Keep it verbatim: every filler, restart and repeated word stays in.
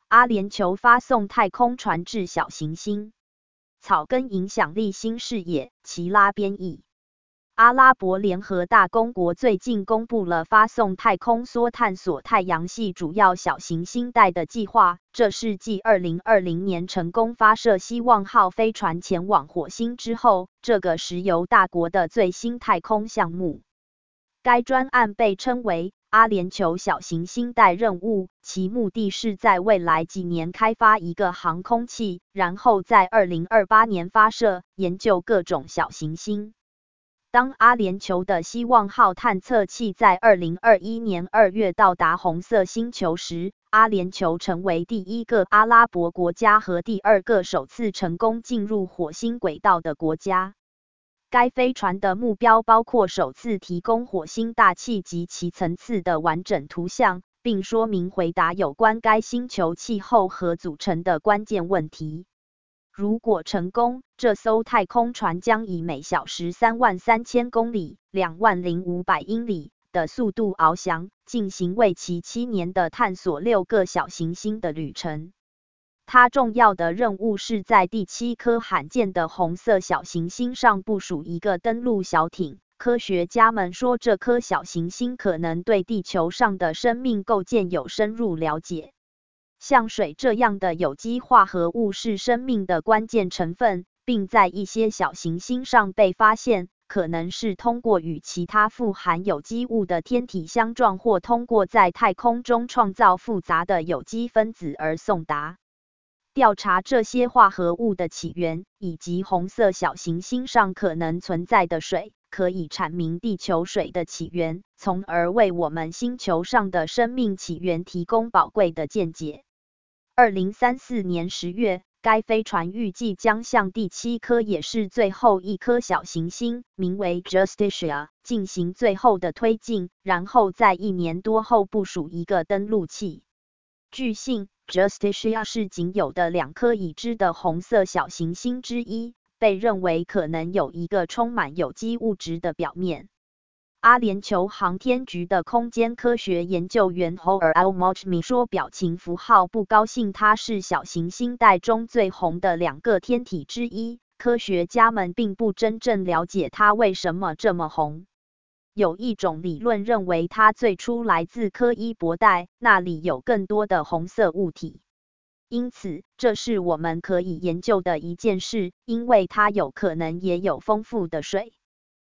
阿联酋发送太空船至小行星。草根影响力新视野，齐拉编译。阿拉伯联合大公国最近公布了发送太空梭探索太阳系主要小行星带的计划，这是继二零二零年成功发射希望号飞船前往火星之后，这个石油大国的最新太空项目。该专案被称为阿联酋小行星带任务，其目的是在未来几年开发一个航空器，然后在二零二八年发射，研究各种小行星。当阿联酋的希望号探测器在二零二一年二月到达红色星球时，阿联酋成为第一个阿拉伯国家和第二个首次成功进入火星轨道的国家。该飞船的目标包括首次提供火星大气及其层次的完整图像，并说明回答有关该星球气候和组成的关键问题。如果成功，这艘太空船将以每小时三万三千公里 两万零五百英里的速度翱翔，进行为期七年的探索六个小行星的旅程。它重要的任务是在第七颗罕见的红色小行星上部署一个登陆小艇。科学家们说，这颗小行星可能对地球上的生命构建有深入了解。像水这样的有机化合物是生命的关键成分，并在一些小行星上被发现，可能是通过与其他富含有机物的天体相撞，或通过在太空中创造复杂的有机分子而送达。调查这些化合物的起源，以及红色小行星上可能存在的水，可以阐明地球水的起源，从而为我们星球上的生命起源提供宝贵的见解。二零三四年十月，该飞船预计将向第七颗也是最后一颗小行星，名为 Justicia， 进行最后的推进，然后在一年多后部署一个登陆器。据信，Justicia 是仅有的两颗已知的红色小行星之一，被认为可能有一个充满有机物质的表面。阿联酋航天局的空间科学研究员 Hoer Al-Mojmi 说，表情符号不高兴，它是小行星带中最红的两个天体之一。科学家们并不真正了解它为什么这么红。有一种理论认为它最初来自柯伊伯带，那里有更多的红色物体。因此，这是我们可以研究的一件事，因为它有可能也有丰富的水。